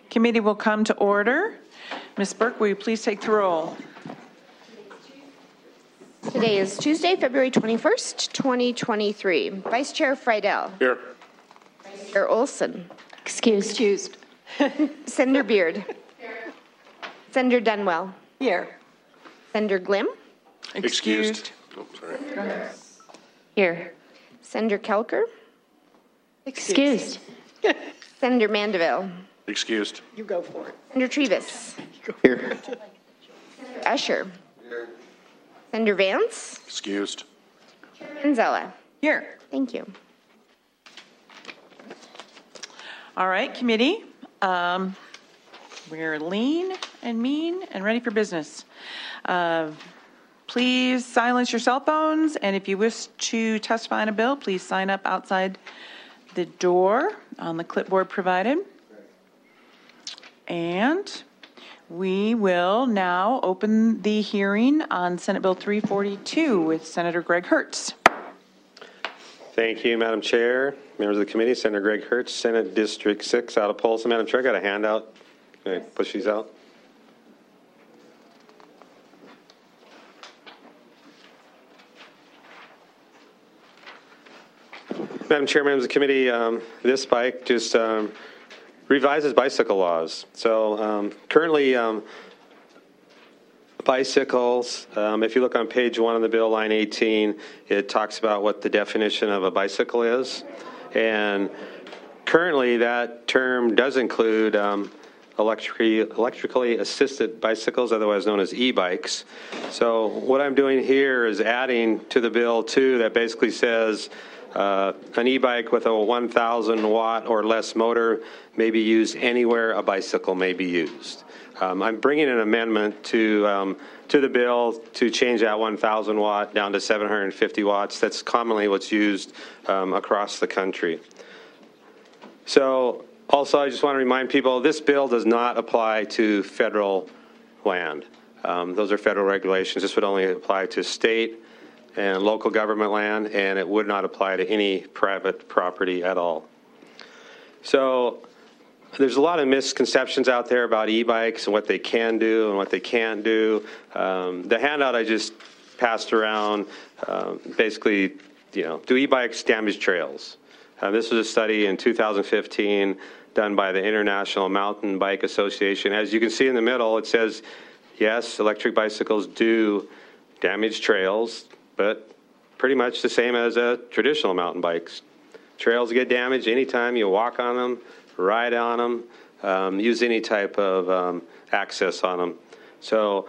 Committee will come to order. Ms. Burke, will you please take the roll? Today is Tuesday, February 21st, 2023. Vice Chair Friedel. Here. Vice Chair Olson. Excused. Senator Beard. Here. Senator Dunwell. Here. Senator Glim. Excused. Oh, sorry. Here. Senator Kelker. Excused. Senator Mandeville. Excused. You go for it. Senator Trevis. Here. Senator Escher. Here. Senator Vance. Excused. Manzella. Here. Thank you. All right, committee. We're lean and mean and ready for business. Please silence your cell phones, and if you wish to testify on a bill, please sign up outside the door on the clipboard provided. And we will now open the hearing on Senate Bill 342 with Senator Greg Hertz. Thank you, Madam Chair, members of the committee. Senator Greg Hertz, Senate District 6 out of Polson. Madam Chair, I got a handout. Can I push these out? Madam Chair, members of the committee, this bike just revises bicycle laws. So currently, bicycles, if you look on page 1 of the bill, line 18, it talks about what the definition of a bicycle is. And currently, that term does include electrically assisted bicycles, otherwise known as e-bikes. So what I'm doing here is adding to the bill, too, that basically says an e-bike with a 1,000 watt or less motor may be used anywhere a bicycle may be used. I'm bringing an amendment to the bill to change that 1,000 watt down to 750 watts. That's commonly what's used across the country. So also, I just want to remind people, this bill does not apply to federal land. Those are federal regulations. This would only apply to state and local government land, and it would not apply to any private property at all. So there's a lot of misconceptions out there about e-bikes and what they can do and what they can't do. The handout I just passed around basically, do e-bikes damage trails? This was a study in 2015 done by the International Mountain Bike Association. As you can see in the middle, it says, yes, electric bicycles do damage trails, but pretty much the same as traditional mountain bikes. Trails get damaged anytime you walk on them, ride on them, use any type of access on them. So,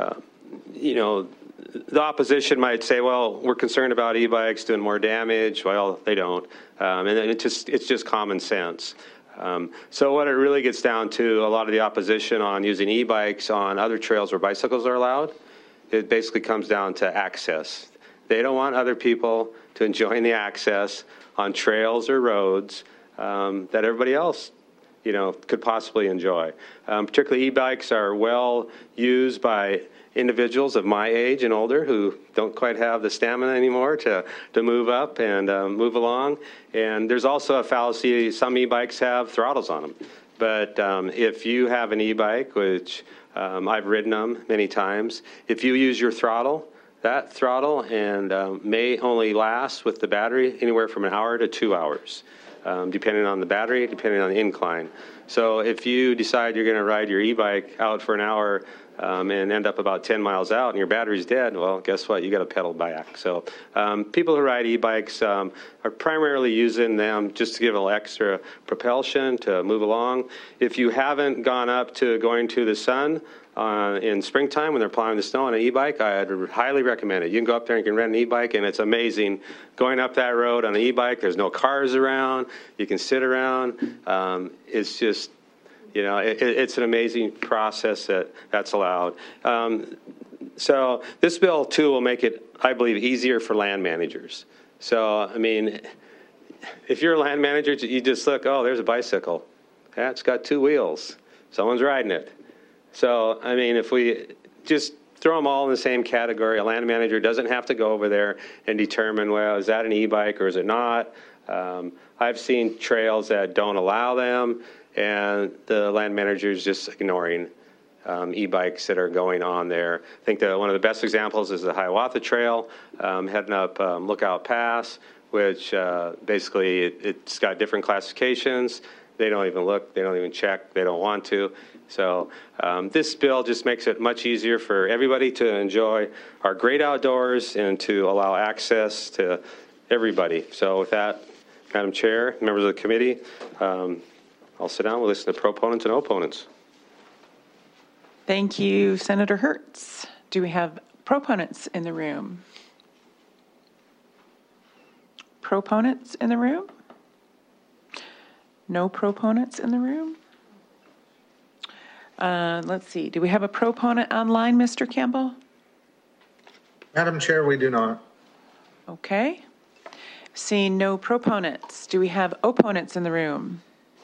the opposition might say, well, we're concerned about e-bikes doing more damage. Well, they don't. And it's just common sense. So what it really gets down to, a lot of the opposition on using e-bikes on other trails where bicycles are allowed, it basically comes down to access. They don't want other people to enjoy the access on trails or roads that everybody else, could possibly enjoy. Particularly e-bikes are well used by individuals of my age and older who don't quite have the stamina anymore to move up and move along. And there's also a fallacy, some e-bikes have throttles on them. But if you have an e-bike, which I've ridden them many times, if you use your throttle, that throttle may only last with the battery anywhere from an hour to 2 hours, depending on the battery, depending on the incline. So if you decide you're going to ride your e-bike out for an hour and end up about 10 miles out and your battery's dead, well, guess what? You got to pedal back. So people who ride e-bikes are primarily using them just to give a little extra propulsion to move along. If you haven't gone up to going to the sun in springtime when they're plowing the snow on an e-bike, I'd highly recommend it. You can go up there and you can rent an e-bike, and it's amazing going up that road on an e-bike. There's no cars around. You can sit around. It's just, it's an amazing process that's allowed. So this bill, too, will make it, I believe, easier for land managers. So, if you're a land manager, you just look, oh, there's a bicycle. Yeah, it's got 2 wheels. Someone's riding it. So, if we just throw them all in the same category, a land manager doesn't have to go over there and determine, well, is that an e-bike or is it not? I've seen trails that don't allow them, and the land manager is just ignoring e-bikes that are going on there. I think that one of the best examples is the Hiawatha Trail, heading up Lookout Pass, which basically it's got different classifications. They don't even look, they don't even check, they don't want to. So this bill just makes it much easier for everybody to enjoy our great outdoors and to allow access to everybody. So with that, Madam Chair, members of the committee, I'll sit down, we'll listen to proponents and opponents. Thank you, Senator Hertz. Do we have proponents in the room? Proponents in the room? No proponents in the room? Let's see. Do we have a proponent online, Mr. Campbell? Madam Chair, we do not. Okay. Seeing no proponents, do we have opponents in the room?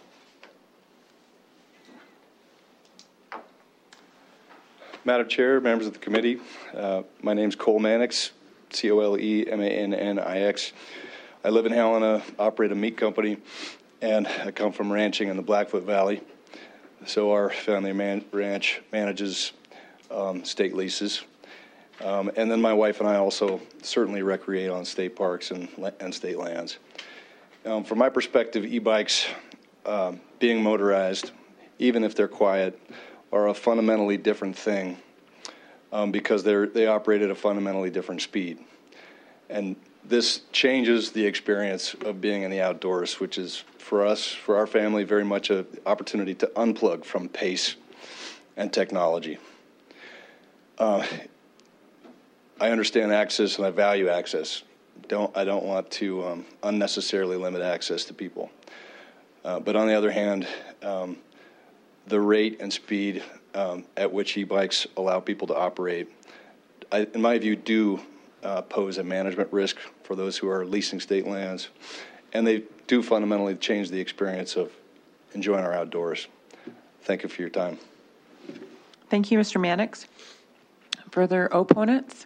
Madam Chair, members of the committee, my name is Cole Mannix, Colemanix. I live in Helena, operate a meat company, and I come from ranching in the Blackfoot Valley. So our family ranch manages state leases. And then my wife and I also certainly recreate on state parks and state lands. From my perspective, e-bikes being motorized, even if they're quiet, are a fundamentally different thing because they operate at a fundamentally different speed. And this changes the experience of being in the outdoors, which is for us, for our family, very much an opportunity to unplug from pace and technology. I understand access and I value access. I don't want to unnecessarily limit access to people. But on the other hand, the rate and speed at which e-bikes allow people to operate, in my view, do pose a management risk for those who are leasing state lands, and they do fundamentally change the experience of enjoying our outdoors. Thank you for your time. Thank you, Mr. Mannix. Further opponents?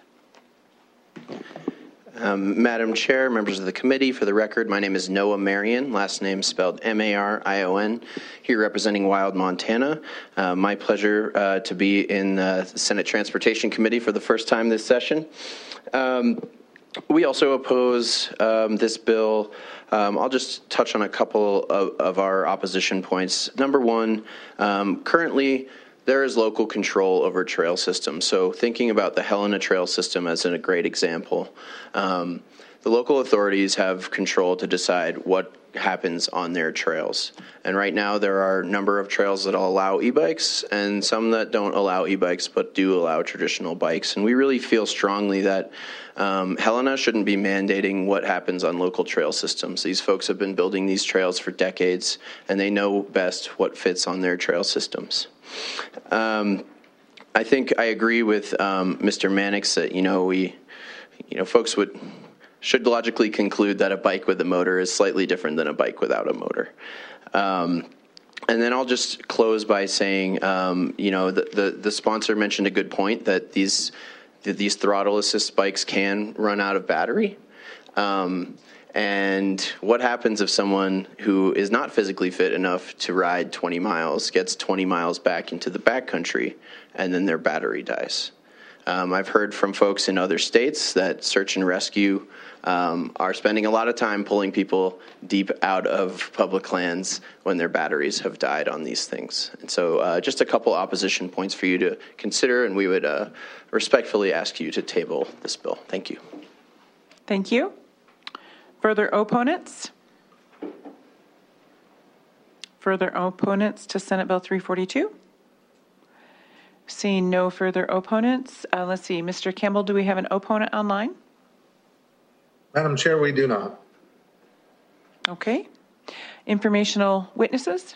Madam Chair, members of the committee, for the record, my name is Noah Marion, last name spelled M-A-R-I-O-N, here representing Wild, Montana. My pleasure to be in the Senate Transportation Committee for the first time this session. We also oppose this bill. I'll just touch on a couple of our opposition points. Number one, currently, there is local control over trail systems. So thinking about the Helena Trail System as a great example, the local authorities have control to decide what happens on their trails. And right now there are a number of trails that allow e-bikes and some that don't allow e-bikes but do allow traditional bikes. And we really feel strongly that Helena shouldn't be mandating what happens on local trail systems. These folks have been building these trails for decades and they know best what fits on their trail systems. I think I agree with Mr. Mannix that folks should logically conclude that a bike with a motor is slightly different than a bike without a motor. And then I'll just close by saying, the sponsor mentioned a good point that these throttle assist bikes can run out of battery. And what happens if someone who is not physically fit enough to ride 20 miles gets 20 miles back into the backcountry and then their battery dies? I've heard from folks in other states that search and rescue are spending a lot of time pulling people deep out of public lands when their batteries have died on these things. And so just a couple opposition points for you to consider, and we would respectfully ask you to table this bill. Thank you. Thank you. Further opponents? Further opponents to Senate Bill 342? Seeing no further opponents, let's see. Mr. Campbell, do we have an opponent online? Madam Chair, we do not. Okay. Informational witnesses?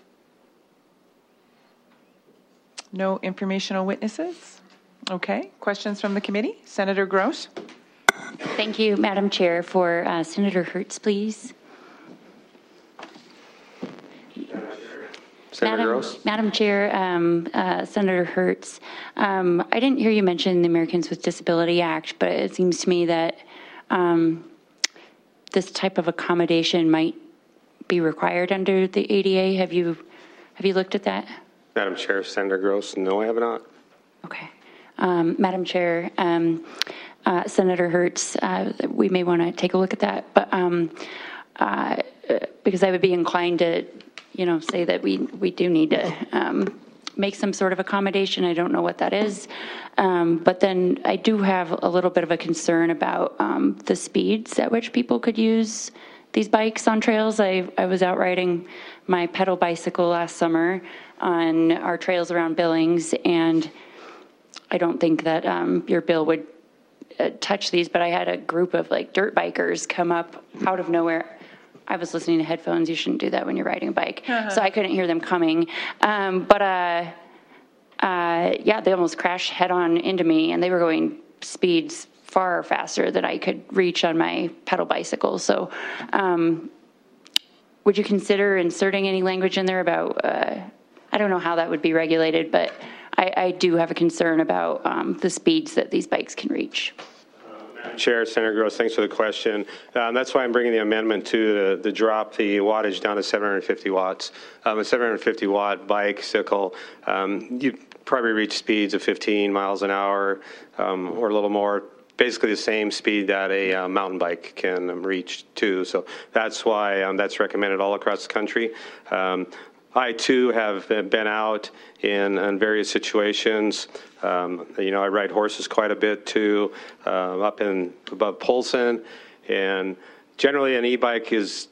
No informational witnesses? Okay. Questions from the committee? Senator Gross? Thank you, Madam Chair. For Senator Hertz, please. Senator Gross? Madam Chair, Senator Hertz, I didn't hear you mention the Americans with Disability Act, but it seems to me that this type of accommodation might be required under the ADA. Have you looked at that? Madam Chair, Senator Gross, no, I have not. Okay. Madam Chair, Senator Hertz, we may want to take a look at that, but because I would be inclined to, say that we do need to make some sort of accommodation. I don't know what that is. But then I do have a little bit of a concern about the speeds at which people could use these bikes on trails. I was out riding my pedal bicycle last summer on our trails around Billings, and I don't think that your bill would touch these, but I had a group of dirt bikers come up out of nowhere. I was listening to headphones. You shouldn't do that when you're riding a bike. So I couldn't hear them coming. But they almost crashed head on into me, and they were going speeds far faster than I could reach on my pedal bicycle. So would you consider inserting any language in there about, I don't know how that would be regulated, but I do have a concern about the speeds that these bikes can reach. Chair, Senator Gross, thanks for the question. That's why I'm bringing the amendment to drop the wattage down to 750 watts. A 750-watt bicycle, you probably reach speeds of 15 miles an hour or a little more, basically the same speed that a mountain bike can reach too. So that's why that's recommended all across the country. I, too, have been out in various situations. I ride horses quite a bit, too, up above Polson. And generally, an e-bike it's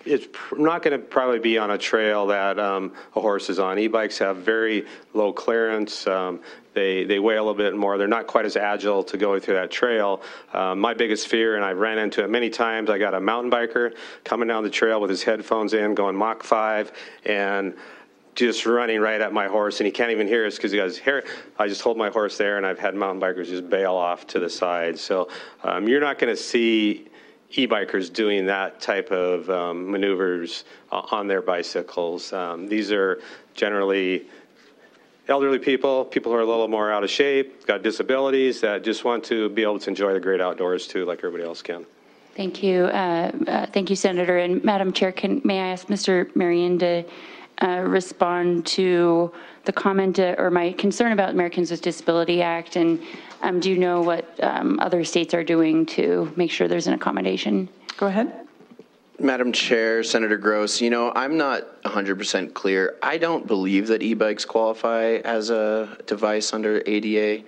not going to probably be on a trail that a horse is on. E-bikes have very low clearance. They weigh a little bit more. They're not quite as agile to go through that trail. My biggest fear, and I've ran into it many times, I got a mountain biker coming down the trail with his headphones in, going Mach 5, and just running right at my horse, and he can't even hear us because he goes, here, I just hold my horse there, and I've had mountain bikers just bail off to the side. So you're not going to see e-bikers doing that type of maneuvers on their bicycles. These are generally elderly people who are a little more out of shape, got disabilities, that just want to be able to enjoy the great outdoors too, like everybody else can. Thank you. Thank you, Senator. And Madam Chair, may I ask Mr. Marion to respond to the comment or my concern about Americans with Disability Act, and do you know what other states are doing to make sure there's an accommodation? Go ahead. Madam Chair, Senator Gross, I'm not 100% clear. I don't believe that e-bikes qualify as a device under ADA.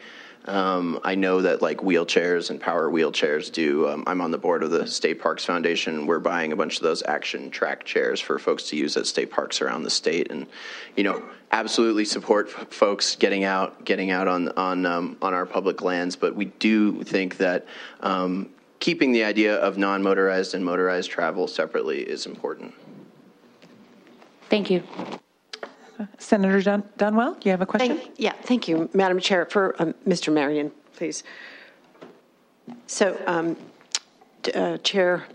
I know that wheelchairs and power wheelchairs do. I'm on the board of the State Parks Foundation. We're buying a bunch of those action track chairs for folks to use at state parks around the state, and absolutely support folks getting out on our public lands. But we do think that keeping the idea of non-motorized and motorized travel separately is important. Thank you. Senator Dunwell, do you have a question? Thank you, Madam Chair. For Mr. Marion, please. So, Chair,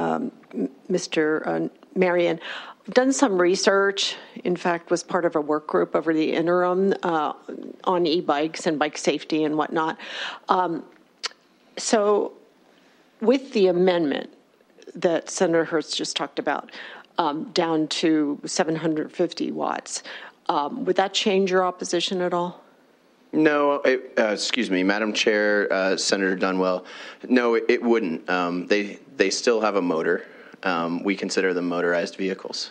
Mr. Marion, I've done some research, in fact, was part of a work group over the interim on e-bikes and bike safety and whatnot. So with the amendment that Senator Hertz just talked about, down to 750 watts, would that change your opposition at all? No, excuse me, Madam Chair, Senator Dunwell. No, it wouldn't. They still have a motor. We consider them motorized vehicles.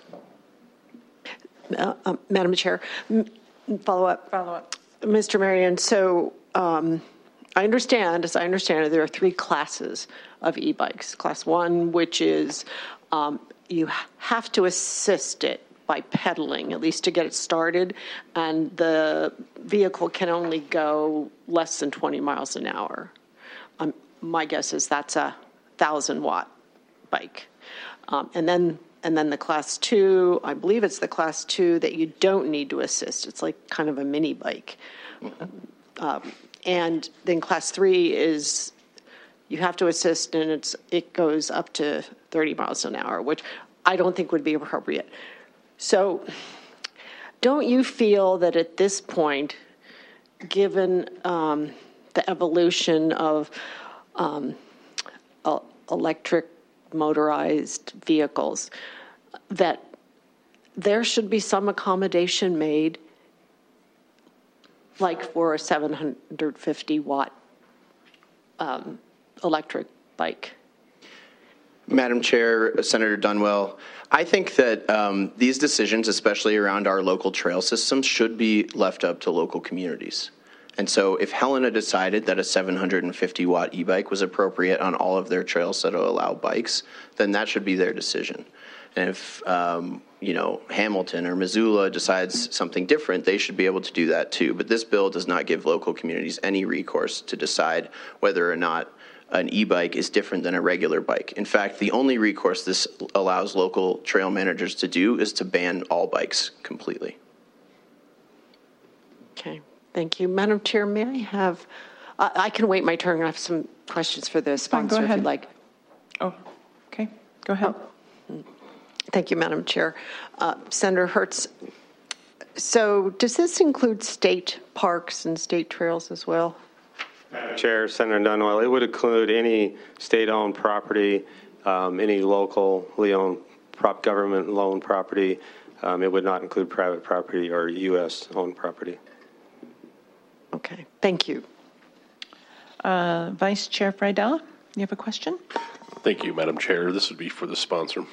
Madam Chair, follow up. Mr. Marion, so I understand it, there are three classes of e-bikes. Class 1, which is you have to assist it by pedaling, at least to get it started, and the vehicle can only go less than 20 miles an hour. My guess is that's a 1,000-watt bike. And then the Class 2, I believe it's the Class 2 that you don't need to assist. It's like kind of a mini bike. And then Class 3 is you have to assist, and it goes up to 30 miles an hour, which I don't think would be appropriate. So don't you feel that at this point, given the evolution of electric motorized vehicles, that there should be some accommodation made, like for a 750-watt electric bike. Madam Chair, Senator Dunwell, I think that these decisions, especially around our local trail systems, should be left up to local communities. And so if Helena decided that a 750-watt e-bike was appropriate on all of their trails that allow bikes, then that should be their decision. And if, Hamilton or Missoula decides something different, they should be able to do that too. But this bill does not give local communities any recourse to decide whether or not an e-bike is different than a regular bike. In fact, the only recourse this allows local trail managers to do is to ban all bikes completely. Okay, thank you. Madam Chair, may I have, I can wait my turn. I have some questions for the sponsor if you'd like. Oh, okay. Go ahead. Thank you, Madam Chair. Senator Hertz, so does this include state parks and state trails as well? Chair, Senator Dunwell, it would include any state-owned property, any locally owned government-owned property. It would not include private property or U.S.-owned property. Okay, thank you. Vice Chair Friedel, you have a question? Thank you, Madam Chair. This would be for the sponsor.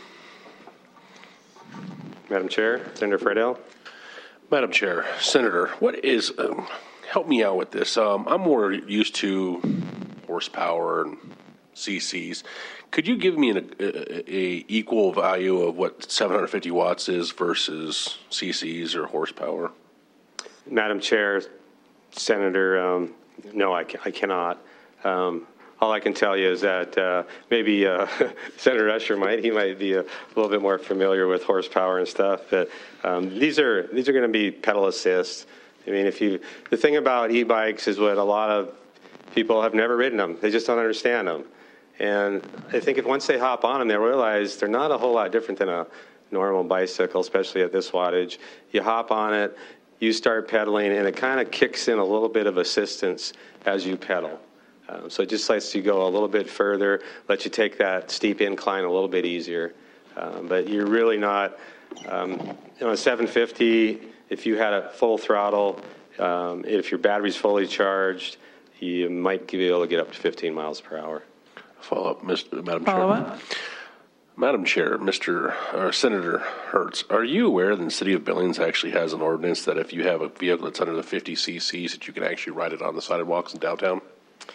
Madam Chair, Senator Friedel. Madam Chair, Senator, what is, help me out with this. I'm more used to horsepower and CCs. Could you give me a equal value of what 750 watts is versus CCs or horsepower? Madam Chair, Senator, no, I cannot. All I can tell you is that maybe Senator Usher might be a little bit more familiar with horsepower and stuff. But these are going to be pedal assist. I mean, the thing about e-bikes is what a lot of people have never ridden them. They just don't understand them. And I think if once they hop on them, they realize they're not a whole lot different than a normal bicycle, especially at this wattage. You hop on it, you start pedaling, and it kind of kicks in a little bit of assistance as you pedal. So it just lets you go a little bit further, lets you take that steep incline a little bit easier. But you're really not, a 750, if you had a full throttle, if your battery's fully charged, you might be able to get up to 15 miles per hour. Follow up, Madam Chair. Follow up. Madam Chair, Senator Hertz, are you aware that the City of Billings actually has an ordinance that if you have a vehicle that's under the 50 cc's, that you can actually ride it on the sidewalks in downtown?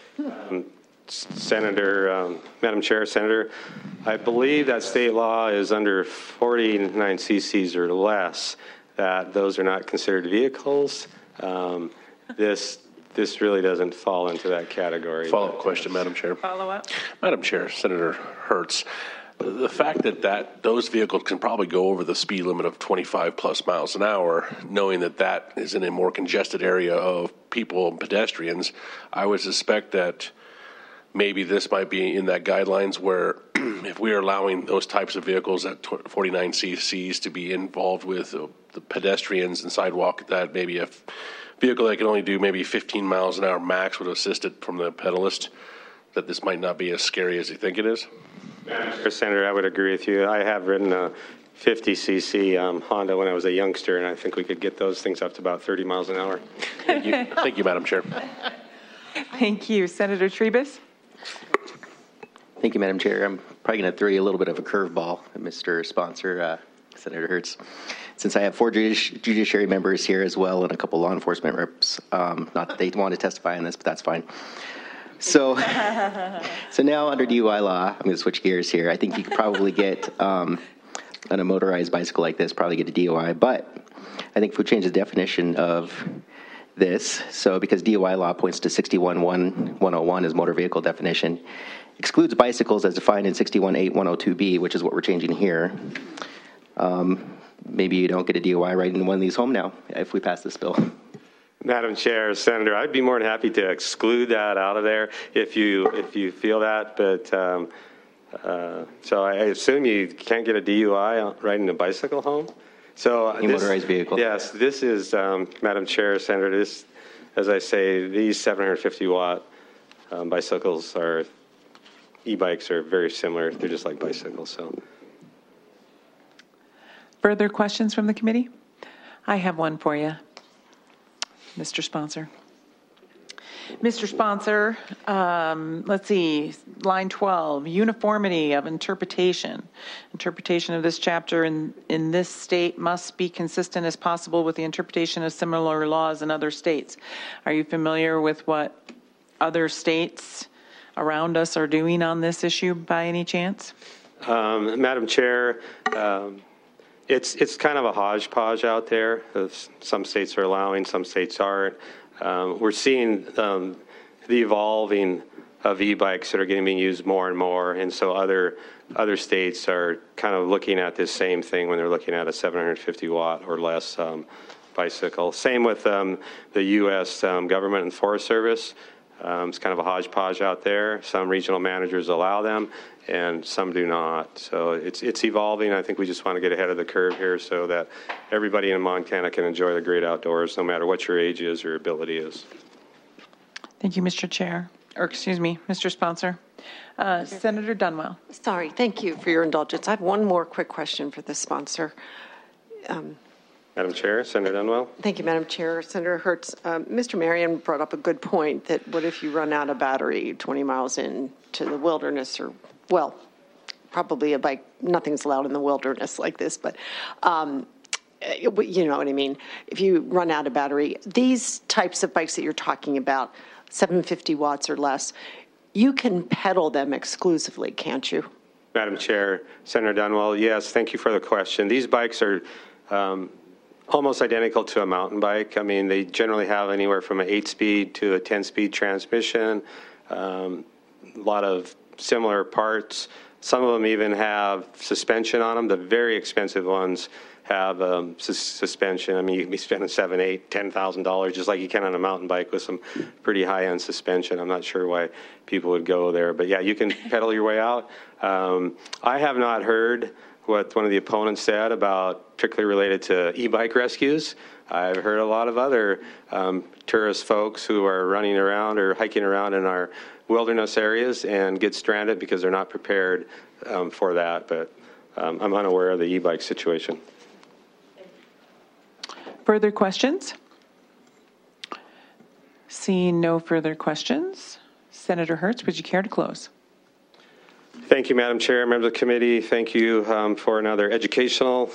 Madam Chair, Senator, I believe that state law is under 49 cc's or less, that those are not considered vehicles. This really doesn't fall into that category. Follow-up question, Madam Chair. Follow up. Madam Chair, Senator Hertz, the fact that those vehicles can probably go over the speed limit of 25 plus miles an hour, knowing that is in a more congested area of people and pedestrians, I would suspect that maybe this might be in that guidelines where if we are allowing those types of vehicles at 49 cc's to be involved with the pedestrians and sidewalk, that maybe a vehicle that can only do maybe 15 miles an hour max would assist it from the pedalist, that this might not be as scary as you think it is? Senator, I would agree with you. I have ridden a 50 cc Honda when I was a youngster, and I think we could get those things up to about 30 miles an hour. Thank you, Madam Chair. Thank you. Senator Trebus? Thank you, Madam Chair. I'm probably going to throw you a little bit of a curveball, Mr. Sponsor, Senator Hertz. Since I have 4 judiciary members here as well and a couple law enforcement reps, not that they want to testify on this, but that's fine. So now under DUI law, I'm going to switch gears here. I think you could probably get, on a motorized bicycle like this, probably get a DUI. But I think if we change the definition of this, so because DUI law points to 61.101 as motor vehicle definition, excludes bicycles as defined in 61.8.102B, which is what we're changing here. Maybe you don't get a DUI riding one of these home now if we pass this bill. Madam Chair, Senator, I'd be more than happy to exclude that out of there if you feel that. But so I assume you can't get a DUI riding a bicycle home. So a motorized vehicle. Yes, this is Madam Chair, Senator. This, as I say, these 750 watt bicycles are e-bikes are very similar. They're just like bicycles. So, Further questions from the committee? I have one for you, Mr. Sponsor. Mr. Sponsor, let's see, line 12, uniformity of interpretation. Interpretation of this chapter in this state must be consistent as possible with the interpretation of similar laws in other states. Are you familiar with what other states around us are doing on this issue by any chance? Madam Chair, it's kind of a hodgepodge out there. Some states are allowing, some states aren't. We're seeing the evolving of e-bikes that are getting being used more and more, and so other states are kind of looking at this same thing when they're looking at a 750 watt or less bicycle. Same with the U.S. Government and Forest Service. It's kind of a hodgepodge out there. Some regional managers allow them, and some do not. So it's evolving. I think we just want to get ahead of the curve here so that everybody in Montana can enjoy the great outdoors, no matter what your age is or ability is. Thank you, Mr. Chair, or excuse me, Mr. Sponsor. Senator Dunwell. Sorry, thank you for your indulgence. I have one more quick question for the sponsor. Madam Chair, Senator Dunwell. Thank you, Madam Chair. Senator Hertz, Mr. Marion brought up a good point that what if you run out of battery 20 miles into the wilderness or, well, probably a bike, nothing's allowed in the wilderness like this, but you know what I mean. If you run out of battery, these types of bikes that you're talking about, 750 watts or less, you can pedal them exclusively, can't you? Madam Chair, Senator Dunwell, yes, thank you for the question. These bikes are almost identical to a mountain bike. I mean, they generally have anywhere from an 8-speed to a 10-speed transmission, a lot of similar parts. Some of them even have suspension on them. The very expensive ones have suspension. I mean, you can be spending $7,000, $8,000, $10,000 just like you can on a mountain bike with some pretty high-end suspension. I'm not sure why people would go there, but yeah, you can pedal your way out. I have not heard what one of the opponents said about, particularly related to e-bike rescues. I've heard a lot of other tourist folks who are running around or hiking around in our wilderness areas and get stranded because they're not prepared for that, but I'm unaware of the e-bike situation. Further questions? Seeing no further questions, Senator Hertz, would you care to close? Thank you, Madam Chair, members of the committee. Thank you for another educational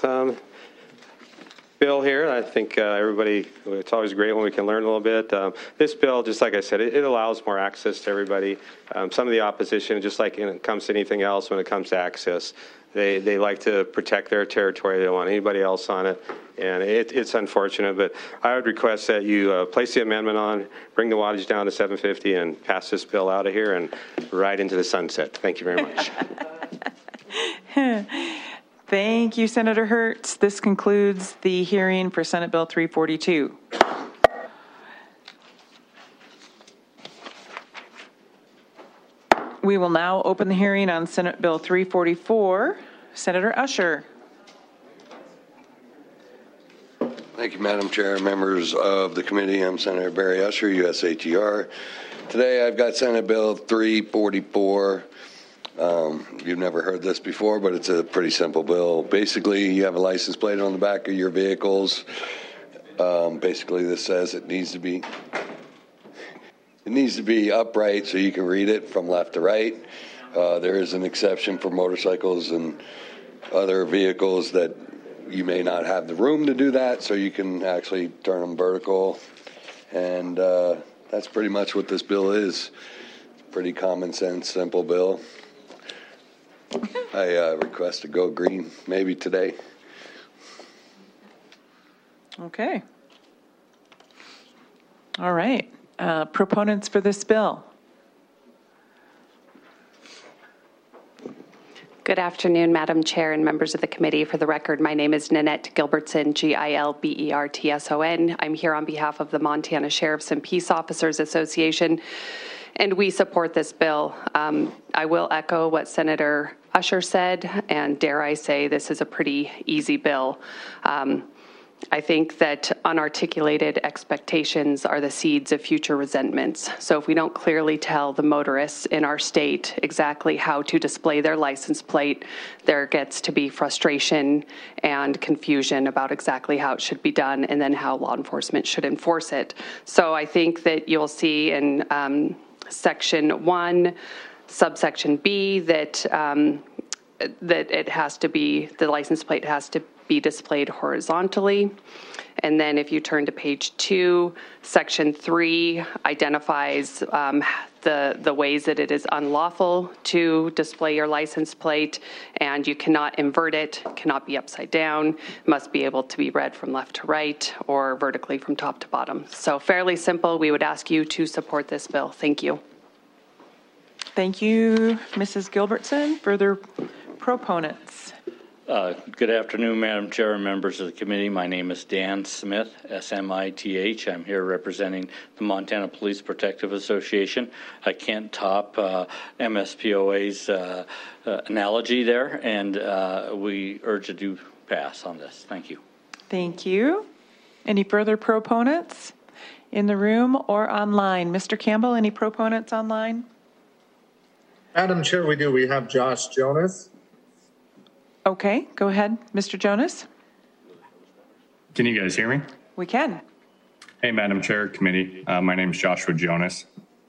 bill here. I think everybody, it's always great when we can learn a little bit. This bill, just like I said, it allows more access to everybody. Some of the opposition, just like when it comes to anything else, when it comes to access, they like to protect their territory. They don't want anybody else on it. And it's unfortunate, but I would request that you place the amendment on, bring the wattage down to 750, and pass this bill out of here and ride into the sunset. Thank you very much. Thank you, Senator Hertz. This concludes the hearing for Senate Bill 342. We will now open the hearing on Senate Bill 344. Senator Usher. Thank you, Madam Chair, members of the committee. I'm Senator Barry Usher, USATR. Today I've got Senate Bill 344. You've never heard this before, but it's a pretty simple bill. Basically, you have a license plate on the back of your vehicles. Basically, this says it needs to be upright so you can read it from left to right. There is an exception for motorcycles and other vehicles that you may not have the room to do that, so you can actually turn them vertical. And that's pretty much what this bill is. Pretty common sense, simple bill. I request to go green maybe today. Okay. All right. Proponents for this bill. Good afternoon, Madam Chair and members of the committee. For the record, my name is Nanette Gilbertson, Gilbertson. I'm here on behalf of the Montana Sheriffs and Peace Officers Association, and we support this bill. I will echo what Senator Usher said, and dare I say, this is a pretty easy bill. I think that unarticulated expectations are the seeds of future resentments. So if we don't clearly tell the motorists in our state exactly how to display their license plate, there gets to be frustration and confusion about exactly how it should be done and then how law enforcement should enforce it. So I think that you'll see in Section 1, subsection B, that it has to be, the license plate has to be displayed horizontally. And then if you turn to page 2, section 3 identifies the ways that it is unlawful to display your license plate, and you cannot invert it, cannot be upside down, must be able to be read from left to right or vertically from top to bottom. So fairly simple. We would ask you to support this bill. Thank you. Thank you, Mrs. Gilbertson. Further proponents. Good afternoon, Madam Chair and members of the committee. My name is Dan Smith, S-M-I-T-H. I'm here representing the Montana Police Protective Association. I can't top MSPOA's analogy there, and we urge a due pass on this. Thank you. Thank you. Any further proponents in the room or online? Mr. Campbell, any proponents online? Madam Chair, we do. We have Josh Jonas. Okay, go ahead, Mr. Jonas. Can you guys hear me? We can. Hey, Madam Chair, committee. My name is Joshua Jonas,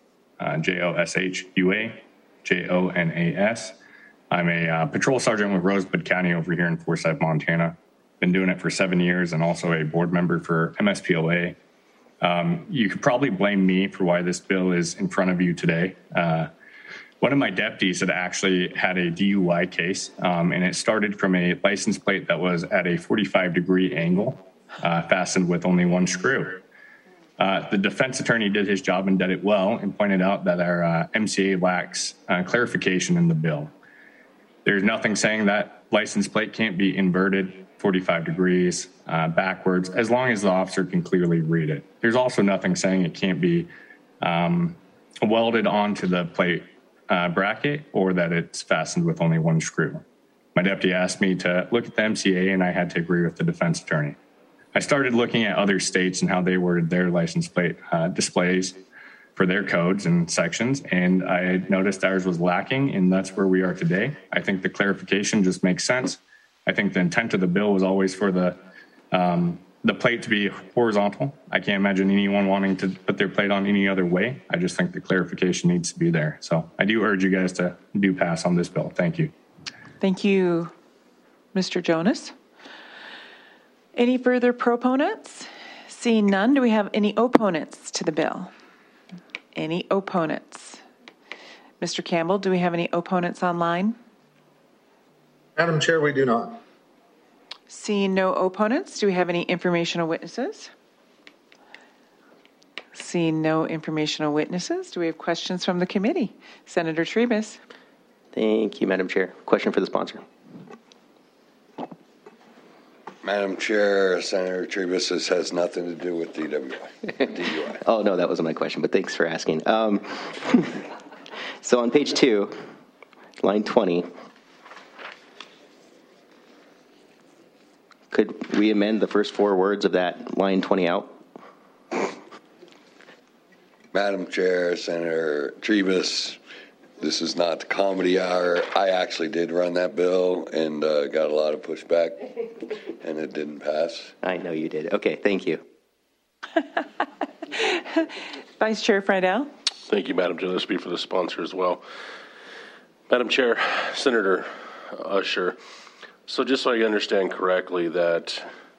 Joshua Jonas. I'm a patrol sergeant with Rosebud County over here in Forsyth, Montana. Been doing it for 7 years and also a board member for MSPOA. You could probably blame me for why this bill is in front of you today. One of my deputies had actually had a DUI case, and it started from a license plate that was at a 45-degree angle, fastened with only one screw. The defense attorney did his job and did it well and pointed out that our MCA lacks clarification in the bill. There's nothing saying that license plate can't be inverted 45 degrees backwards, as long as the officer can clearly read it. There's also nothing saying it can't be welded onto the plate bracket or that it's fastened with only one screw. My deputy asked me to look at the MCA, and I had to agree with the defense attorney. I started looking at other states and how they worded their license plate displays for their codes and sections, and I noticed ours was lacking, and that's where we are today. I think the clarification just makes sense. I think the intent of the bill was always for the plate to be horizontal. I can't imagine anyone wanting to put their plate on any other way. I just think the clarification needs to be there. So I do urge you guys to do pass on this bill. Thank you. Thank you, Mr. Jonas. Any further proponents? Seeing none, do we have any opponents to the bill? Any opponents? Mr. Campbell, do we have any opponents online? Madam Chair, we do not. Seeing no opponents, do we have any informational witnesses? Seeing no informational witnesses, do we have questions from the committee? Senator Tribus. Thank you, Madam Chair. Question for the sponsor. Madam Chair, Senator Tribus, this has nothing to do with DUI. Oh, no, that wasn't my question, but thanks for asking. So on page 2, line 20, could we amend the first 4 words of that line 20 out? Madam Chair, Senator Tribus, this is not the comedy hour. I actually did run that bill and got a lot of pushback, and it didn't pass. I know you did. Okay, thank you. Vice Chair Friedel. Thank you, Madam Chair. This will be for the sponsor as well. Madam Chair, Senator Usher, so just so I understand correctly that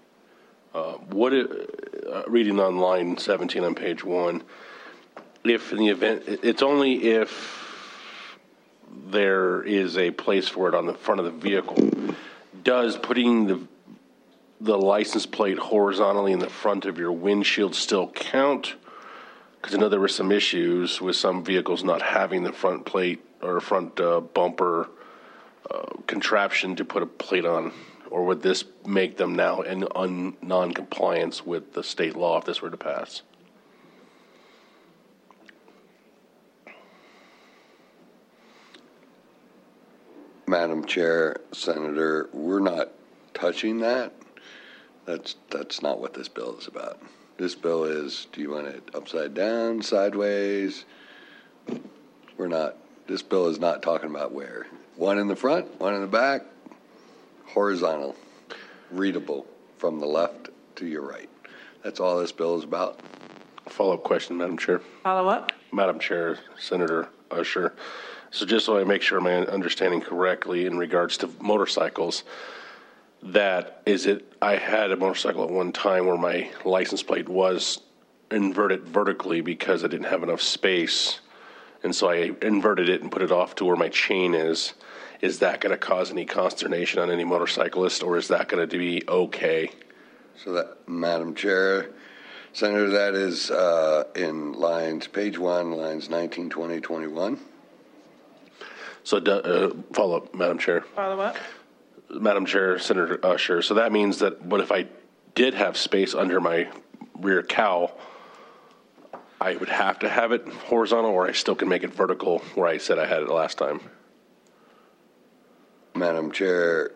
reading on line 17 on page 1, if in the event, it's only if there is a place for it on the front of the vehicle, does putting the license plate horizontally in the front of your windshield still count? Because I know there were some issues with some vehicles not having the front plate or front bumper contraption to put a plate on, or would this make them now in non-compliance with the state law if this were to pass? Madam Chair, Senator, we're not touching that. That's not what this bill is about. This bill is, do you want it upside down, sideways? This bill is not talking about where. One in the front, one in the back, horizontal, readable from the left to your right. That's all this bill is about. Follow-up question, Madam Chair. Follow up? Madam Chair, Senator Usher. So just so I make sure I'm understanding correctly in regards to motorcycles, I had a motorcycle at one time where my license plate was inverted vertically because I didn't have enough space. And so I inverted it and put it off to where my chain is. Is that going to cause any consternation on any motorcyclist, or is that going to be okay? So that, Madam Chair, Senator, that is in page 1, lines 19, 20, 21. So follow up, Madam Chair. Follow up? Madam Chair, Senator Usher. So that means that what if I did have space under my rear cowl, I would have to have it horizontal, or I still can make it vertical where I said I had it last time? Madam Chair,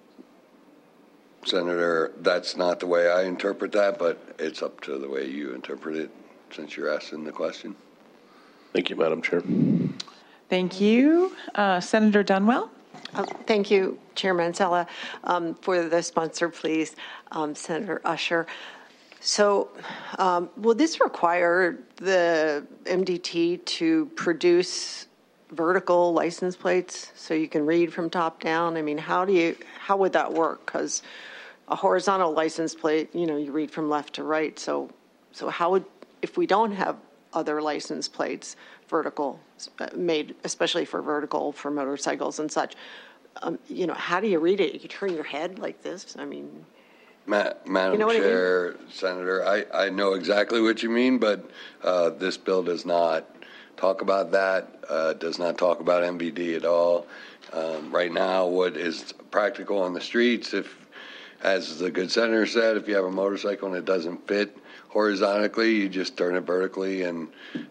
Senator, that's not the way I interpret that, but it's up to the way you interpret it since you're asking the question. Thank you, Madam Chair. Thank you. Senator Dunwell? Thank you, Chair Mansella. For the sponsor, please, Senator Usher. So will this require the MDT to produce vertical license plates so you can read from top down? I mean, how would that work? Because a horizontal license plate, you read from left to right. So how would, if we don't have other license plates, vertical, made especially for vertical for motorcycles and such, how do you read it? You turn your head like this? I mean, Madam Chair, Senator, I know exactly what you mean, but this bill does not talk about that, does not talk about MVD at all. Right now, what is practical on the streets, as the good senator said, if you have a motorcycle and it doesn't fit horizontally, you just turn it vertically, and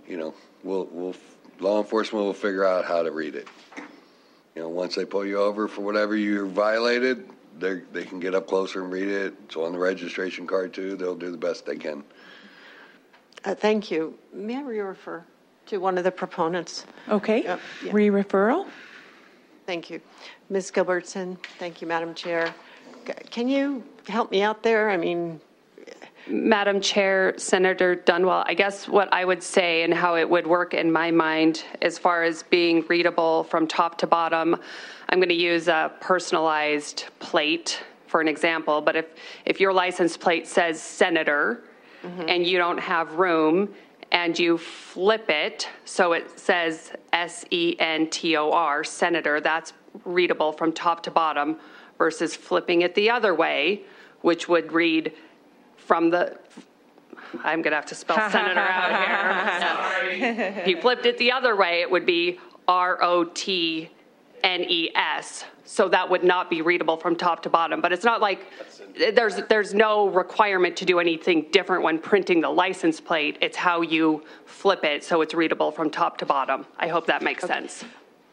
law enforcement will figure out how to read it. Once they pull you over for whatever you violated, they can get up closer and read it. It's on the registration card too. They'll do the best they can. Thank you. May I re-refer to one of the proponents? Okay. Yeah. Re-referral. Thank you. Ms. Gilbertson, thank you, Madam Chair. Can you help me out there? I mean, Madam Chair, Senator Dunwell, I guess what I would say and how it would work in my mind as far as being readable from top to bottom, I'm going to use a personalized plate for an example, but if your license plate says Senator and you don't have room and you flip it so it says SENTOR, Senator, that's readable from top to bottom, versus flipping it the other way, which would read from the, I'm going to have to spell Senator out here. Sorry. If you flipped it the other way, it would be ROTNES. So that would not be readable from top to bottom. But it's not like there's no requirement to do anything different when printing the license plate. It's how you flip it so it's readable from top to bottom. I hope that makes sense.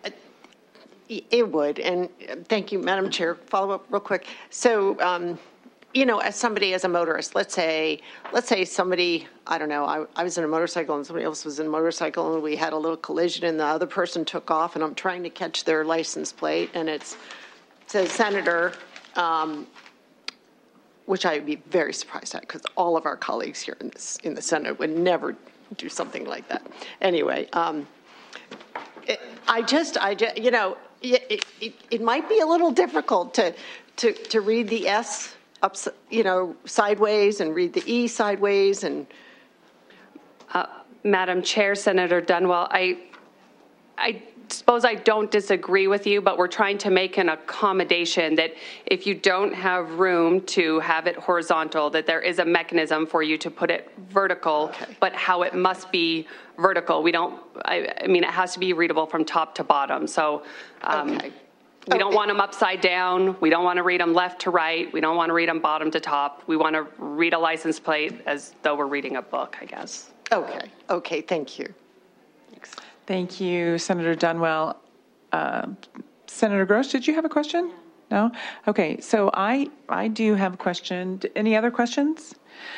It would. And thank you, Madam Chair. Follow up real quick. So, as a motorist, let's say somebody, I don't know, I was in a motorcycle and somebody else was in a motorcycle and we had a little collision and the other person took off and I'm trying to catch their license plate and it says Senator, which I would be very surprised at because all of our colleagues here in the Senate would never do something like that. Anyway, it might be a little difficult to read the S up, sideways and read the E sideways and. Madam Chair, Senator Dunwell, I suppose I don't disagree with you, but we're trying to make an accommodation that if you don't have room to have it horizontal, that there is a mechanism for you to put it vertical, but how it must be vertical. We don't, I mean, it has to be readable from top to bottom. So we don't want them upside down. We don't want to read them left to right. We don't want to read them bottom to top. We want to read a license plate as though we're reading a book, I guess. Okay, thank you. Thanks. Thank you, Senator Dunwell. Senator Gross, did you have a question? No? Okay, so I do have a question. Any other questions?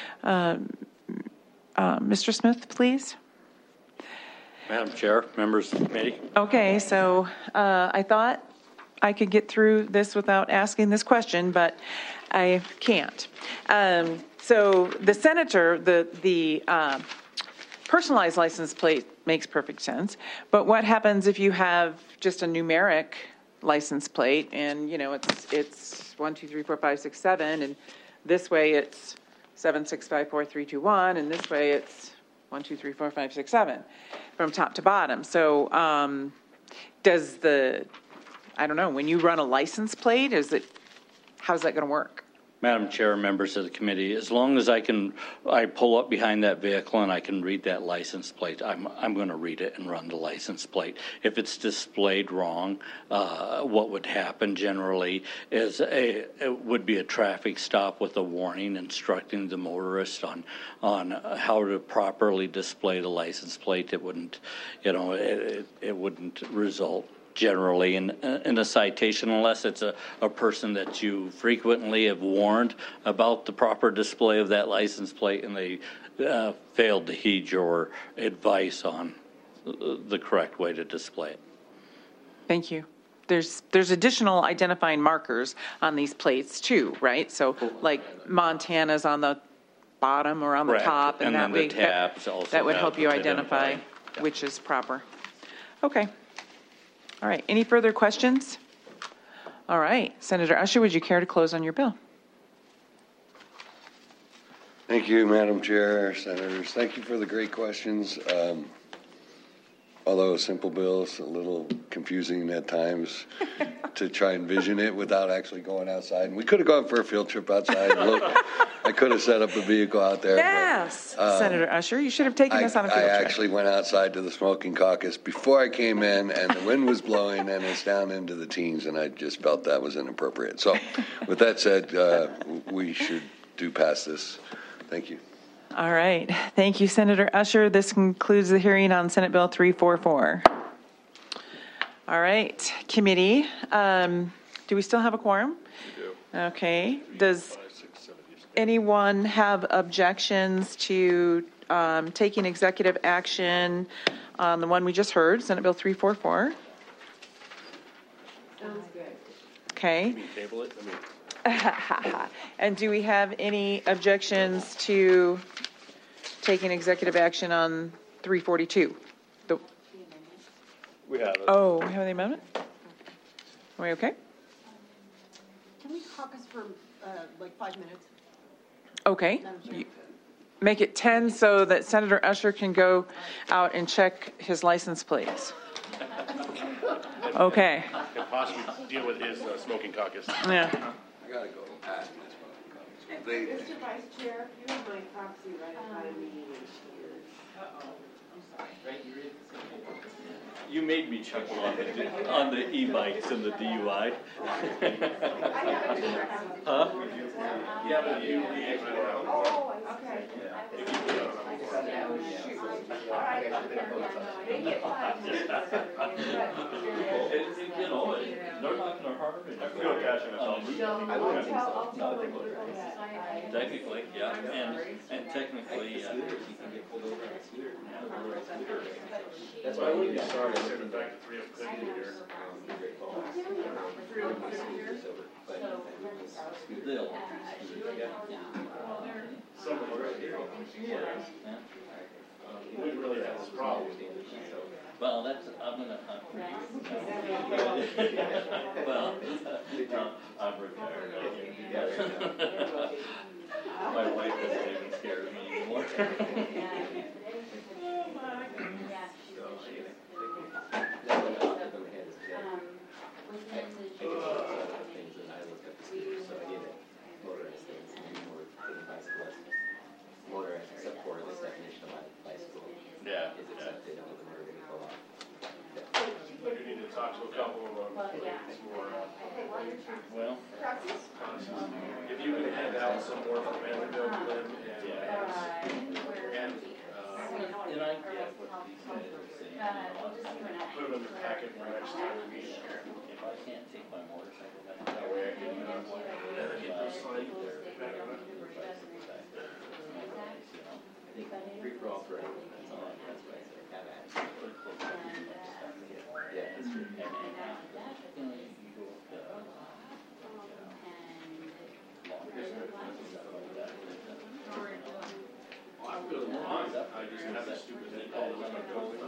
Mr. Smith, please. Madam Chair, members of the committee. Okay, so I thought I could get through this without asking this question, but I can't. So the senator, the personalized license plate makes perfect sense, but what happens if you have just a numeric license plate and, you know, it's 1, 2, 3, 4, 5, 6, 7, and this way it's 7, 6, 5, 4, 3, 2, 1, and this way it's 1, 2, 3, 4, 5, 6, 7 from top to bottom. So does I don't know, when you run a license plate, how's that going to work? Madam Chair, members of the committee, as long as I pull up behind that vehicle and I can read that license plate, I'm going to read it and run the license plate. If it's displayed wrong, what would happen generally is it would be a traffic stop with a warning instructing the motorist on how to properly display the license plate. It wouldn't, it wouldn't result generally in a citation unless it's a person that you frequently have warned about the proper display of that license plate and they failed to heed your advice on the correct way to display it. Thank you. There's additional identifying markers on these plates too, right? So like Montana's on the bottom or on the top, and that would help you identify which is proper. Okay. All right, any further questions? All right, Senator Usher, would you care to close on your bill? Thank you, Madam Chair, Senators. Thank you for the great questions. Although a simple bill is a little confusing at times to try and vision it without actually going outside. And we could have gone for a field trip outside. Look, I could have set up a vehicle out there. Yes, but, Senator Usher, you should have taken us on a field trip. I actually went outside to the smoking caucus before I came in, and the wind was blowing, and it's down into the teens, and I just felt that was inappropriate. So with that said, we should do pass this. Thank you. All right. Thank you, Senator Usher. This concludes the hearing on Senate Bill 344. All right. Committee, do we still have a quorum? We do. Okay. Does anyone have objections to taking executive action on the one we just heard, Senate Bill 344? Sounds good. Okay. Can we table it? And do we have any objections to taking executive action on 342? We have it. Oh, we have the amendment? Are we okay? Can we caucus for like 5 minutes? Okay. Make it 10 so that Senator Usher can go out and check his license plates. Okay. Could possibly deal with his smoking caucus. Yeah. I gotta go past this one. Mr. Vice Chair, you have my proxy right in front of me. You made me chuckle on the e-bikes and the DUI. Huh? Yeah, but you. Oh, okay. They're not going to harm me. Technically, yeah, and technically, That's why we started sending back to 3 of good here. We really have this problem. Well, I'm going to hunt for you. Well, I'm retired. My wife doesn't even scare me anymore. Motorized, except for this definition of bicycle. Yeah. Is accepted under the motor vehicle law. We do need to talk to a couple of them. Well, if you could hand out some more from Vanderbilt and and I get what these guys are saying. them in the packet for next time we meet. If I can't take my motorcycle back, that way I can Get those signed. Free for all three. That's all. That's what I said. Have at it. Yeah, that's true. I feel long. I just have this stupid thing called my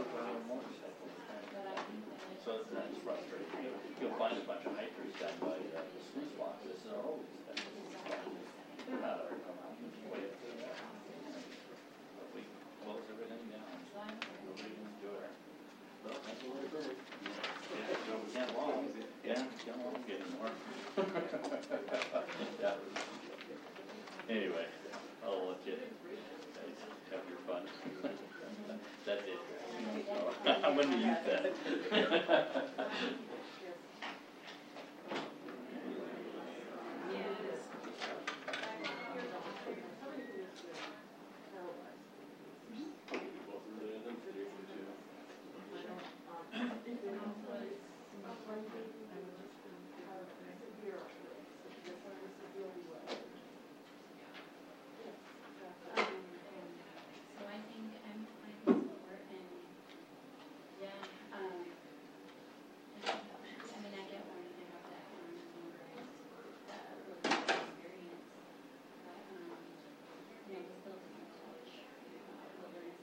So that's frustrating. You'll find a bunch of hikers down by the sluice boxes. They're always they're not ever come out way up to that. But we close everything down. Nobody can do it. Well, that's what we're doing. Yeah, so we can't long. Yeah, can't long anymore. Yeah. Anyway, I'll let you guys have your fun. That's it. I'm going to use that. So I think I'm fine with four, and yeah, I mean, I get wanting to have that lived experience, but you know, just building a touch, wilderness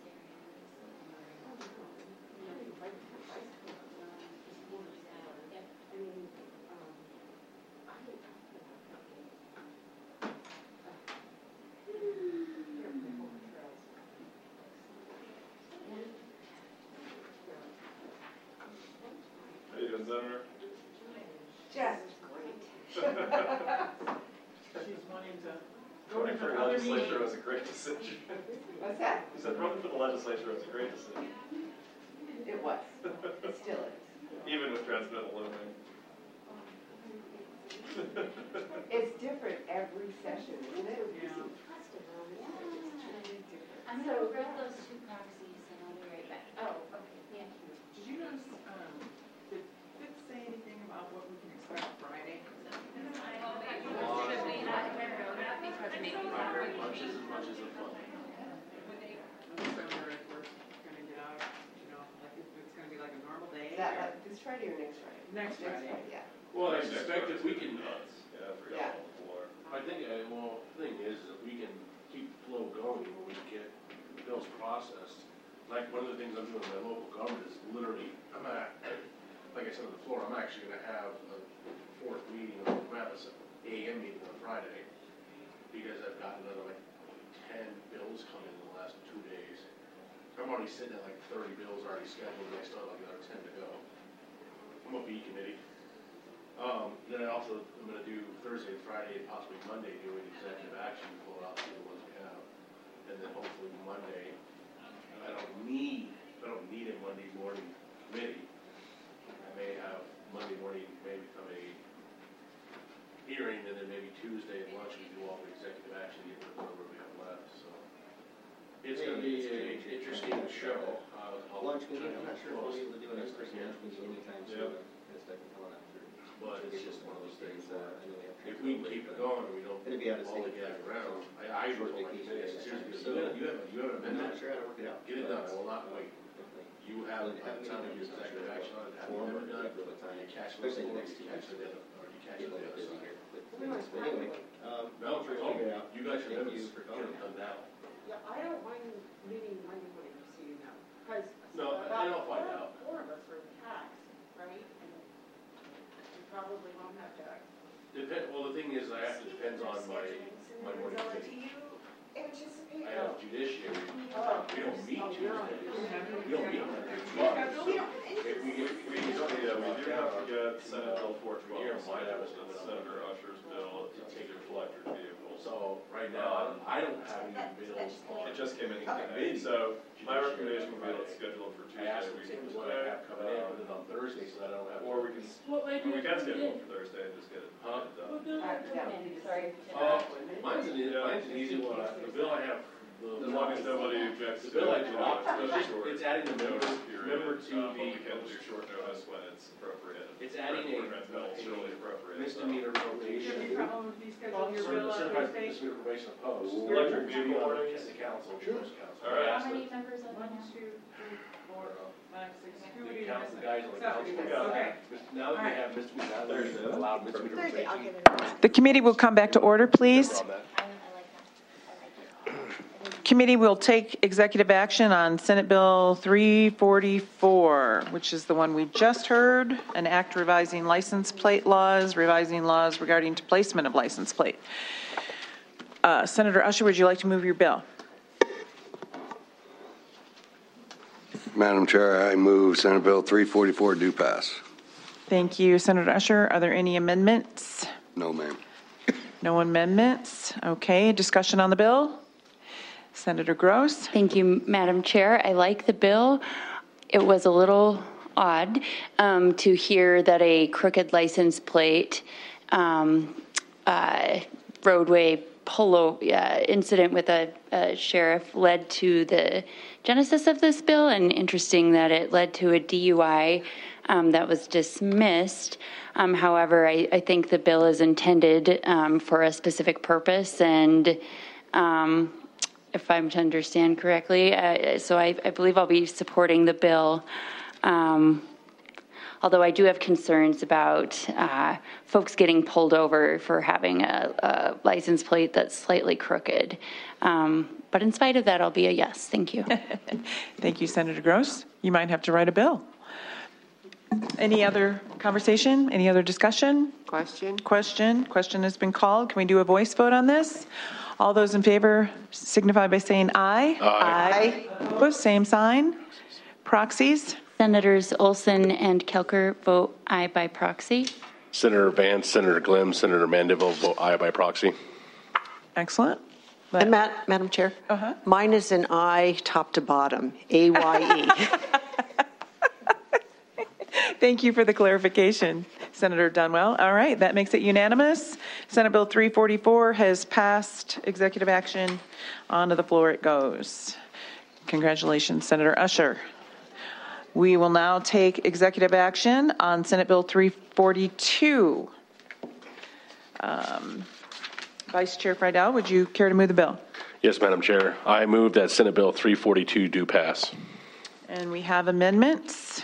How you doing, Senator? Just great. She's wanting to go Running to for her other legislature meeting. was a great decision. What's that? You said running for the legislature was a great decision. It was. It still is. Even with transmittal looming. It's different every session, isn't it? Yeah. I'm going to grab those two proxies and I'll be right back. Oh, okay. Yeah. Did you notice, did Fitz say anything about what we can expect Friday? Lunches as much as a fun. December, if we're gonna get out, you know, like if it's gonna be like a normal day. Is that like this Friday or next Friday? Next Friday. Yeah. Well, I suspect if we can, Yeah, I forgot Yeah. all the floor. I think, well, the thing is that we can keep the flow going when we get the bills processed. Like, one of the things I'm doing in my local government is literally, like I said on the floor, I'm actually gonna have a fourth meeting, I'm gonna have an AM meeting on Friday, because I've got another like 10 bills coming in the last 2 days. I'm already sitting at like 30 bills already scheduled, and I still have like another 10 to go. I'm a B committee. Then I also, I'm gonna do Thursday and Friday and possibly Monday, do an executive action, pull out the ones we have. And then hopefully Monday, I don't need a Monday morning committee. I may have Monday morning maybe become a hearing, and then maybe Tuesday at lunch we do all the executive action, get rid of whatever we have left, so. It's gonna be an interesting show. Lunch meeting, I'm not sure if we'll be able to do an in-person lunch meeting anytime soon. But it's just one of those things that I know we have if we can keep it going, we don't It'll be out of all state. get around. I Short told my vacation committee, I days. said, seriously, So- you have an I'm not amendment, sure how to work it out. get it done, I will not wait. You have, by the time you do executive action on it, have it never done, you catch the Especially the floor, next you 2 catch weeks. the other, or you catch it Get a the little other busy side. here. But anyway, No, we'll figure it out. you guys should Thank have you for get coming. it done now. Yeah, I don't mind meeting Monday morning, just so you know. Because No, I don't find out. Four of us are taxed, right? And we probably won't have to. Well, the thing is, depends on my morning So do committee. you anticipate? I have judiciary, Oh. we don't meet Tuesdays, we don't meet on Tuesdays. We don't- If we get, We do have to get Senate Bill 412, Here, so mine that was was the- Senator Usher's bill to take your electric vehicles. So, right now, I don't have any bills on. It just came in Okay. today, so my recommendation would be let's schedule it for I Tuesday, asked we them can what I have coming in, put it on Thursday, so I don't have. Or we can, we can schedule it for Thursday and just get it Huh? done. Sorry. Mine's an easy one, the bill I have, As long as nobody objects to the bill I it, dropped, especially it's adding the members, Remember to we can do short notice when it's appropriate. It's adding a really appropriate. misdemeanor probation. Electric vehicle ordinance. The council. All right. How many members of the council? 2, 3, 4, 5, 6. The council guys on the council. Okay. Now that we have misdemeanor, allowed misdemeanor probation. The committee will come back to order, please. Committee will take executive action on Senate Bill 344, which is the one we just heard, an act revising license plate laws, revising laws regarding to placement of license plate. Senator Usher, would you like to move your bill? Madam Chair, I move Senate Bill 344 do pass. Thank you, Senator Usher. Are there any amendments? No, ma'am. No amendments. Okay, discussion on the bill? Senator Gross. Thank you, Madam Chair. I like the bill. It was a little odd to hear that a crooked license plate roadway polo incident with a sheriff led to the genesis of this bill, and interesting that it led to a DUI that was dismissed. However, I think the bill is intended for a specific purpose, and if I'm to understand correctly, so I believe I'll be supporting the bill. Although I do have concerns about folks getting pulled over for having a license plate that's slightly crooked. But in spite of that, I'll be a yes. Thank you. Thank you, Senator Gross. You might have to write a bill. Any other conversation? Any other discussion? Question? Question has been called. Can we do a voice vote on this? All those in favor signify by saying aye. Aye. Opposed, same sign. Proxies? Senators Olson and Kelker vote aye by proxy. Senator Vance, Senator Glimm, Senator Mandeville vote aye by proxy. Excellent. And Madam Chair, mine is an I top to bottom, AYE. Thank you for the clarification, Senator Dunwell. All right, that makes it unanimous. Senate Bill 344 has passed executive action. Onto the floor it goes. Congratulations, Senator Usher. We will now take executive action on Senate Bill 342. Vice Chair Friedel, would you care to move the bill? Yes, Madam Chair. I move that Senate Bill 342 do pass. And we have amendments.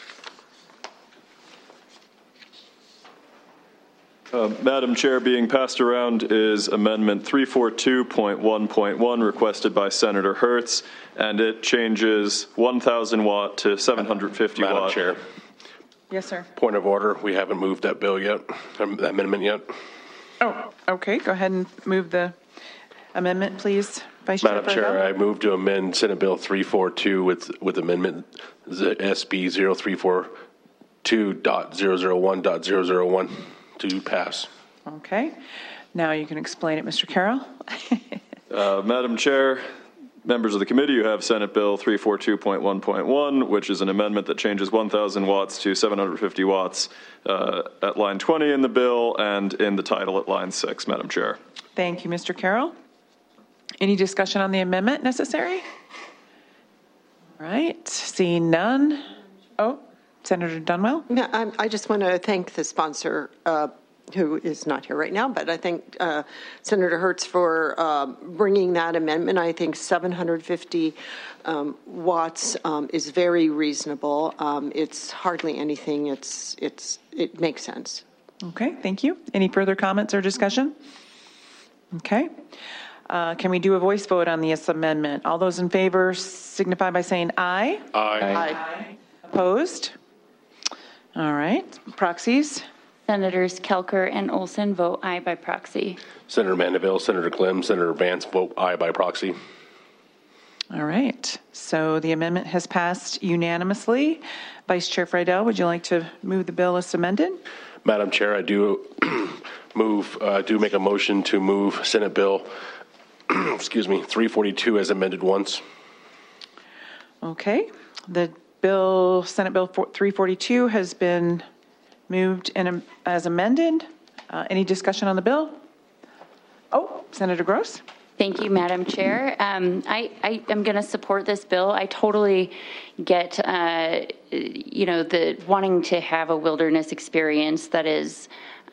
Madam Chair, being passed around is Amendment 342.1.1 requested by Senator Hertz, and it changes 1,000 watt to 750 watt. Madam Chair. Yes, sir. Point of order. We haven't moved that bill yet, that amendment yet. Oh, okay. Go ahead and move the amendment, please, Vice Chair. Madam Chair, I move to amend Senate Bill 342 with amendment SB 0342.001.001 to pass. Okay. Now you can explain it, Mr. Carroll. Madam Chair, members of the committee, you have Senate Bill 342.1.1, which is an amendment that changes 1,000 watts to 750 watts at line 20 in the bill and in the title at line 6, Madam Chair. Thank you, Mr. Carroll. Any discussion on the amendment necessary? All right. Seeing none. Oh, Senator Dunwell. No, I just want to thank the sponsor, who is not here right now, but I thank Senator Hertz for bringing that amendment. I think 750 watts is very reasonable. It's hardly anything. It makes sense. Okay, thank you. Any further comments or discussion? Okay. Can we do a voice vote on this amendment? All those in favor signify by saying aye. Aye. Aye. Opposed? All right. Proxies? Senators Kelker and Olson vote aye by proxy. Senator Mandeville, Senator Glimm, Senator Vance vote aye by proxy. All right. So the amendment has passed unanimously. Vice Chair Friedel, would you like to move the bill as amended? Madam Chair, I do make a motion to move Senate Bill 342 as amended once. Okay. The Senate Bill 342 has been moved as amended. Any discussion on the bill? Oh, Senator Gross. Thank you, Madam Chair. I am going to support this bill. I totally get, the wanting to have a wilderness experience that is,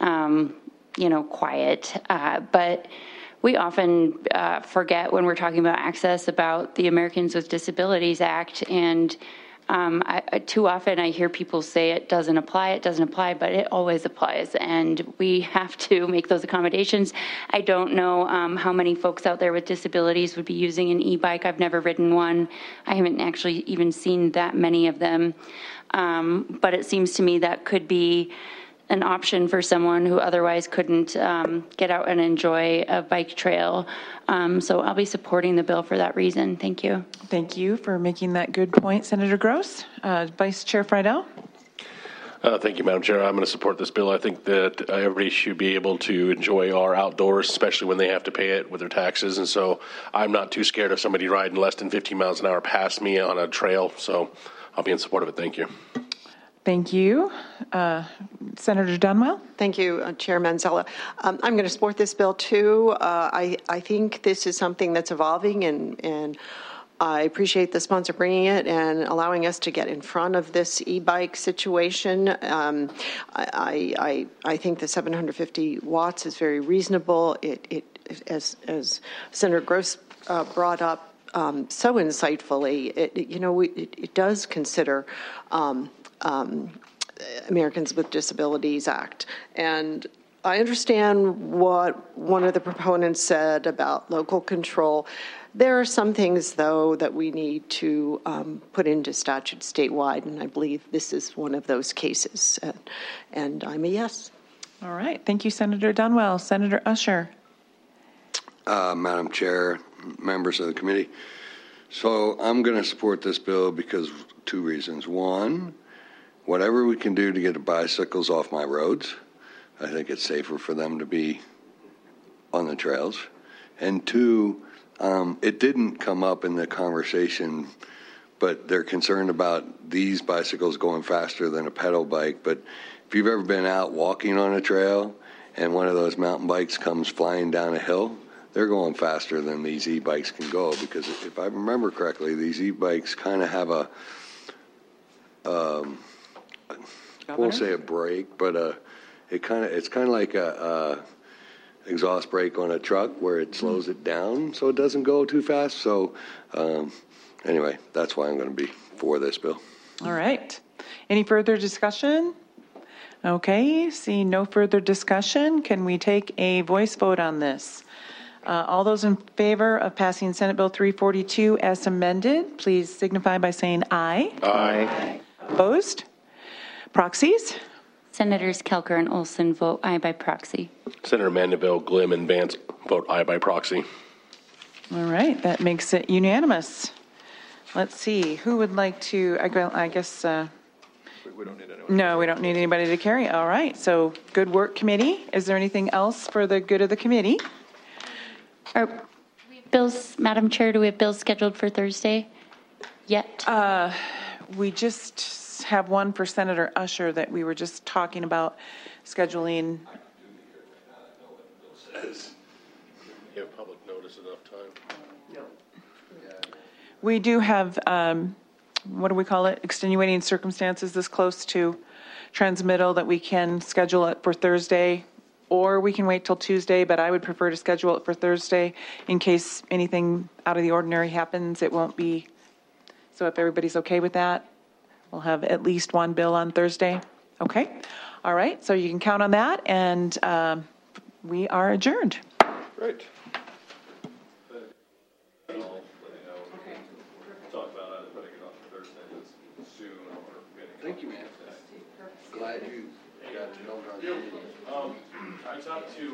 quiet. But we often forget when we're talking about access about the Americans with Disabilities Act, and too often I hear people say it doesn't apply, but it always applies, and we have to make those accommodations. I don't know how many folks out there with disabilities would be using an e-bike. I've never ridden one. I haven't actually even seen that many of them, but it seems to me that could be an option for someone who otherwise couldn't get out and enjoy a bike trail. So I'll be supporting the bill for that reason. Thank you. Thank you for making that good point, Senator Gross. Vice Chair Friedel. Thank you, Madam Chair. I'm going to support this bill. I think that everybody should be able to enjoy our outdoors, especially when they have to pay it with their taxes. And so I'm not too scared of somebody riding less than 15 miles an hour past me on a trail. So I'll be in support of it. Thank you. Thank you. Senator Dunwell. Thank you, Chair Manzella. I'm going to support this bill too. I think this is something that's evolving, and I appreciate the sponsor bringing it and allowing us to get in front of this e-bike situation. I think the 750 watts is very reasonable. It as Senator Gross brought up so insightfully, it does consider Americans with Disabilities Act. And I understand what one of the proponents said about local control. There are some things, though, that we need to put into statute statewide, and I believe this is one of those cases. And I'm a yes. All right. Thank you, Senator Dunwell. Senator Usher. Madam Chair, members of the committee. So I'm going to support this bill because two reasons. One, whatever we can do to get the bicycles off my roads, I think it's safer for them to be on the trails. And two, it didn't come up in the conversation, but they're concerned about these bicycles going faster than a pedal bike. But if you've ever been out walking on a trail and one of those mountain bikes comes flying down a hill, they're going faster than these e-bikes can go, because if I remember correctly, these e-bikes kind of have a I won't say a brake, but it's kind of like a exhaust brake on a truck where it slows it down so it doesn't go too fast. So anyway, that's why I'm going to be for this bill. All right. Any further discussion? Okay. Seeing no further discussion, can we take a voice vote on this? All those in favor of passing Senate Bill 342 as amended, please signify by saying aye. Aye. Opposed? Proxies? Senators Kelker and Olson vote aye by proxy. Senator Mandeville, Glim, and Vance vote aye by proxy. All right. That makes it unanimous. Let's see. Who would like to, I guess. We don't need anyone. No, we don't need anybody to carry. All right. So good work, committee. Is there anything else for the good of the committee? Bills, Madam Chair, do we have bills scheduled for Thursday yet? We just have one for Senator Usher that we were just talking about scheduling. You have public notice enough time? No. We do have, what do we call it? Extenuating circumstances this close to transmittal that we can schedule it for Thursday, or we can wait till Tuesday, but I would prefer to schedule it for Thursday in case anything out of the ordinary happens. It won't be, so if everybody's okay with that, we'll have at least one bill on Thursday. Okay. All right. So you can count on that, and we are adjourned. Great. Thank you, man. Glad you got to know. I talked to